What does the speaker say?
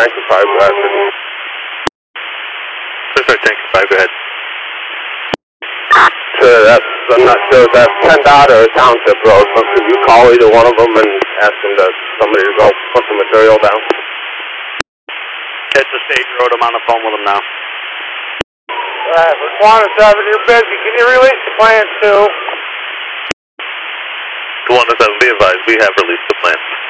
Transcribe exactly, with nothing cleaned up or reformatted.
Tanker five, go ahead. Sorry, Tanker five, go ahead. So that's, I'm not sure if that's PennDOT or Township Road, but could you call either one of them and ask them to, somebody to go put the material down? It's a state road, I'm on the phone with them now. Alright, Quantum seven, you're busy. Can you release the plans too? One to seven, be advised, we have released the plans.